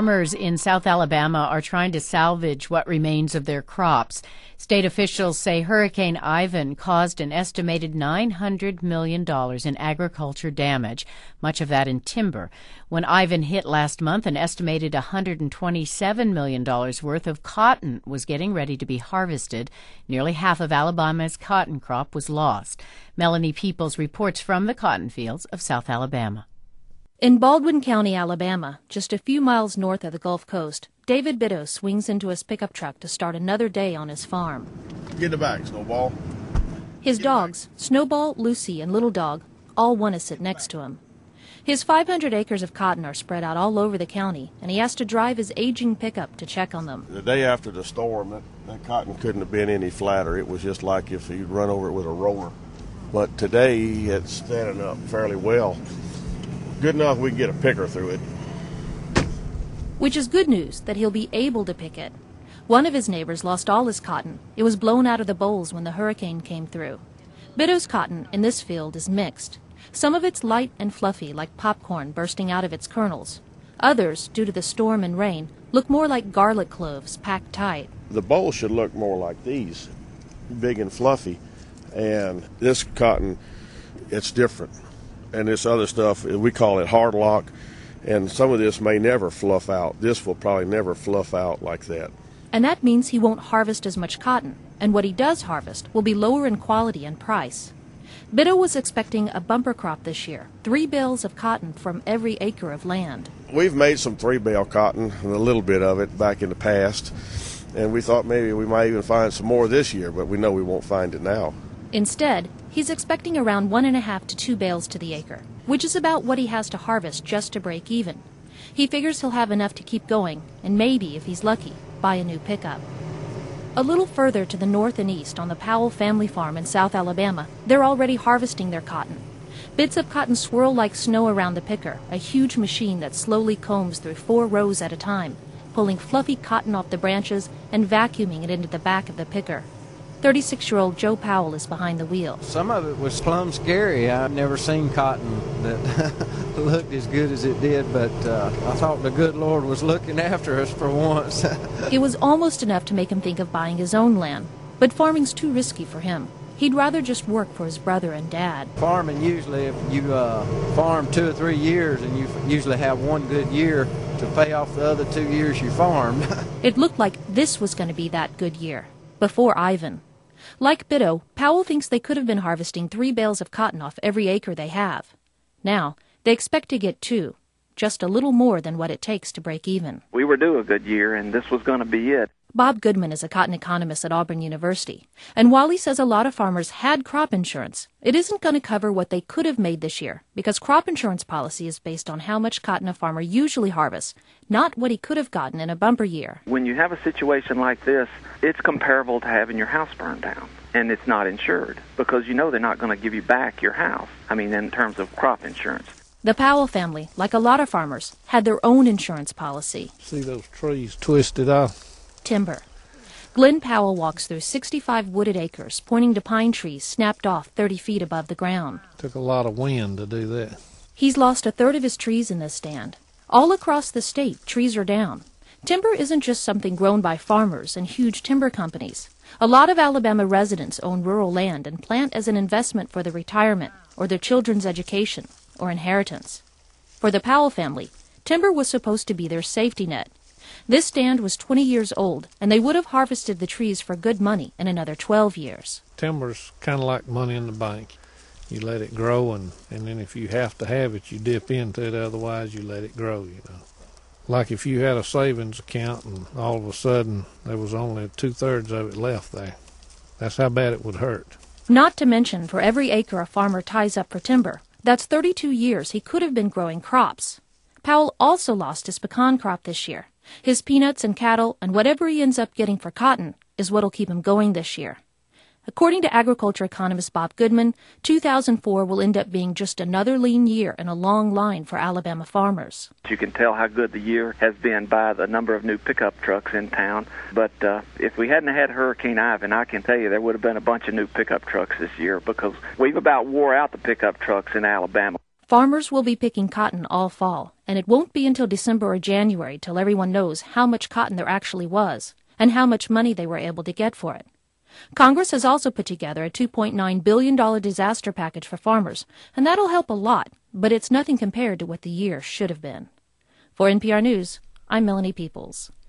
Farmers in South Alabama are trying to salvage what remains of their crops. State officials say Hurricane Ivan caused an estimated $900 million in agriculture damage, much of that in timber. When Ivan hit last month, an estimated $127 million worth of cotton was getting ready to be harvested. Nearly half of Alabama's cotton crop was lost. Melanie Peoples reports from the cotton fields of South Alabama. In Baldwin County, Alabama, just a few miles north of the Gulf Coast, David Bitto swings into his pickup truck to start another day on his farm. Get in the back, Snowball. His dogs, Snowball, Lucy, and Little Dog, all want to sit next to him. His 500 acres of cotton are spread out all over the county, and he has to drive his aging pickup to check on them. The day after the storm, that cotton couldn't have been any flatter. It was just like if you'd run over it with a roller. But today, it's standing up fairly well. Good enough we can get a picker through it. Which is good news that he'll be able to pick it. One of his neighbors lost all his cotton. It was blown out of the bolls when the hurricane came through. Bitto's cotton in this field is mixed. Some of it's light and fluffy, like popcorn bursting out of its kernels. Others, due to the storm and rain, look more like garlic cloves packed tight. The bolls should look more like these, big and fluffy. And this cotton, it's different. And this other stuff, we call it hard lock, and some of this may never fluff out. This will probably never fluff out like that. And that means he won't harvest as much cotton, and what he does harvest will be lower in quality and price. Bitto was expecting a bumper crop this year, 3 bales of cotton from every acre of land. We've made some 3-bale cotton, and a little bit of it back in the past, and we thought maybe we might even find some more this year, but we know we won't find it now. Instead, he's expecting around 1.5 to 2 bales to the acre, which is about what he has to harvest just to break even. He figures he'll have enough to keep going, and maybe, if he's lucky, buy a new pickup. A little further to the north and east on the Powell family farm in South Alabama, they're already harvesting their cotton. Bits of cotton swirl like snow around the picker, a huge machine that slowly combs through 4 rows at a time, pulling fluffy cotton off the branches and vacuuming it into the back of the picker. 36-year-old Joe Powell is behind the wheel. Some of it was plumb scary. I've never seen cotton that looked as good as it did, but I thought the good Lord was looking after us for once. It was almost enough to make him think of buying his own land, but farming's too risky for him. He'd rather just work for his brother and dad. Farming, usually, if you farm 2 or 3 years, and you usually have one good year to pay off the other 2 years you farmed. It looked like this was going to be that good year, before Ivan. Like Bitto, Powell thinks they could have been harvesting 3 bales of cotton off every acre they have. Now, they expect to get 2, just a little more than what it takes to break even. We were due a good year, and this was going to be it. Bob Goodman is a cotton economist at Auburn University, and while he says a lot of farmers had crop insurance, it isn't going to cover what they could have made this year, because crop insurance policy is based on how much cotton a farmer usually harvests, not what he could have gotten in a bumper year. When you have a situation like this, it's comparable to having your house burned down, and it's not insured, because you know they're not going to give you back your house, in terms of crop insurance. The Powell family, like a lot of farmers, had their own insurance policy. See those trees twisted off? Timber. Glenn Powell walks through 65 wooded acres, pointing to pine trees snapped off 30 feet above the ground. Took a lot of wind to do that. He's lost 1/3 of his trees in this stand. All across the state, trees are down. Timber isn't just something grown by farmers and huge timber companies. A lot of Alabama residents own rural land and plant as an investment for their retirement or their children's education or inheritance. For the Powell family, timber was supposed to be their safety net. This stand was 20 years old, and they would have harvested the trees for good money in another 12 years. Timber's kind of like money in the bank. You let it grow, and then if you have to have it, you dip into it. Otherwise, you let it grow, Like if you had a savings account, and all of a sudden there was only 2/3 of it left there. That's how bad it would hurt. Not to mention, for every acre a farmer ties up for timber, that's 32 years he could have been growing crops. Powell also lost his pecan crop this year. His peanuts and cattle and whatever he ends up getting for cotton is what'll keep him going this year. According to agriculture economist Bob Goodman, 2004 will end up being just another lean year in a long line for Alabama farmers. You can tell how good the year has been by the number of new pickup trucks in town. But if we hadn't had Hurricane Ivan, I can tell you there would have been a bunch of new pickup trucks this year, because we've about wore out the pickup trucks in Alabama. Farmers will be picking cotton all fall, and it won't be until December or January till everyone knows how much cotton there actually was and how much money they were able to get for it. Congress has also put together a $2.9 billion disaster package for farmers, and that'll help a lot, but it's nothing compared to what the year should have been. For NPR News, I'm Melanie Peoples.